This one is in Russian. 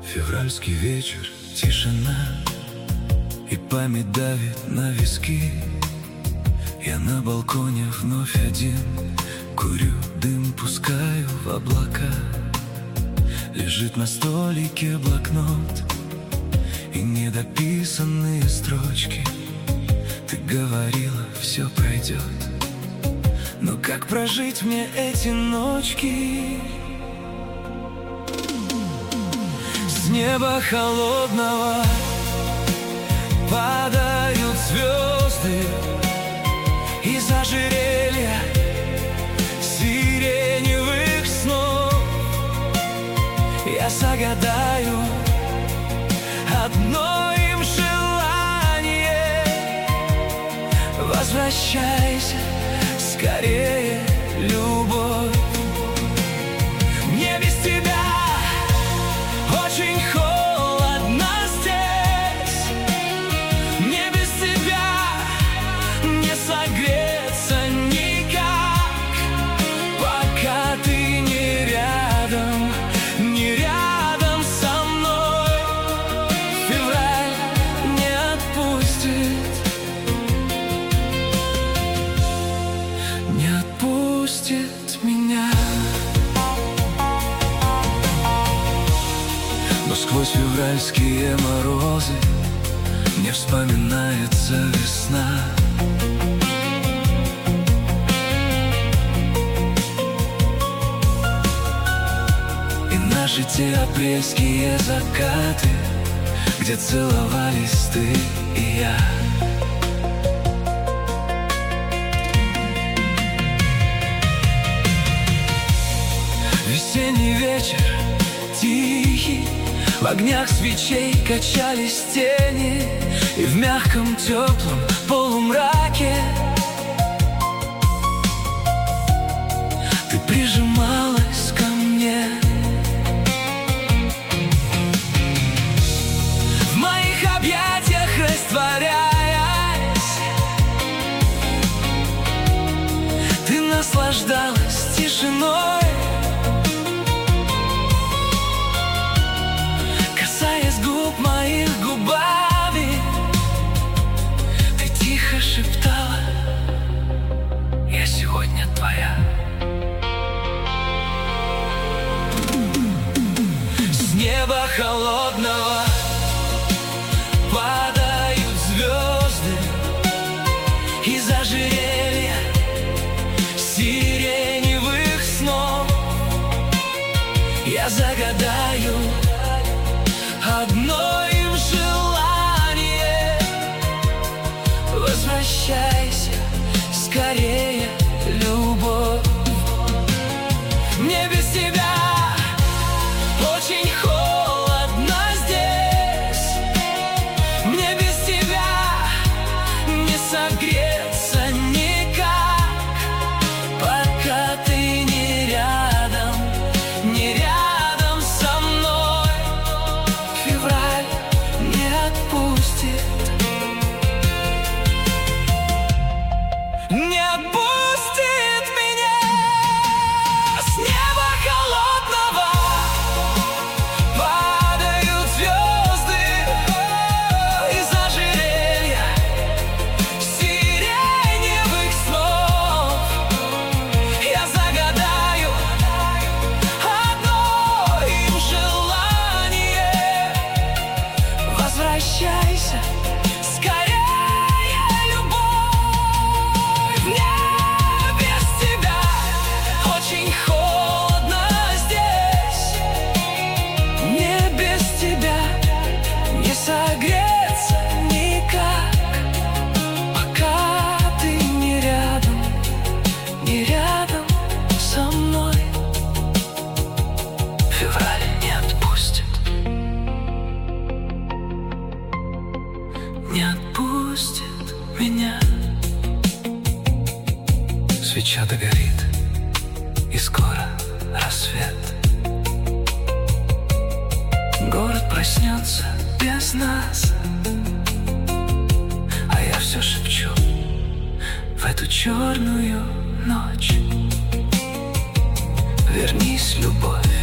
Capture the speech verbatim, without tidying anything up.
Февральский вечер, тишина, и память давит на виски. Я на балконе вновь один, курю, дым пускаю в облака. Лежит на столике блокнот и недописанные строчки. Ты говорила, все пройдет, но как прожить мне эти ночки? С неба холодного падают звезды из ожерелья сиреневых снов. Я загадаю одно им желание: возвращайся скорее, любовь. Мне без тебя очень холодно здесь. Мне без тебя не согреться никак, пока ты не рядом, не рядом со мной. Февраль не отпустит, не отпустит меня. Но сквозь февральские морозы мне вспоминается весна. И наши те апрельские закаты, где целовались ты и я. Весенний вечер тихий, в огнях свечей качались тени, и в мягком теплом полумраке ты прижималась ко мне. В моих объятиях растворяясь, ты наслаждалась тишиной, губ моих губами. Ты тихо шептала: я сегодня твоя. С неба холодного падают звезды из ожерелья сиреневых снов. Я загадаю одно им желание: возвращайся скорее, любовь. Мне без тебя очень холодно здесь. Мне без тебя не согреться никак, пока ты не рядом, не рядом со мной. Февраль не отпустит, не отпустит меня. С неба холодного падают звезды из ожерелья сиреневых снов. Я загадаю одно им желание: возвращайся скорее, любовь. Мне без тебя очень холодно здесь. Мне без тебя не согреться никак, пока ты не рядом, не рядом со мной. Февраль не отпустит, не отпустит меня. Свеча догорит, и скоро рассвет. Город проснется без нас, а я все шепчу в эту черную ночь: вернись, любовь.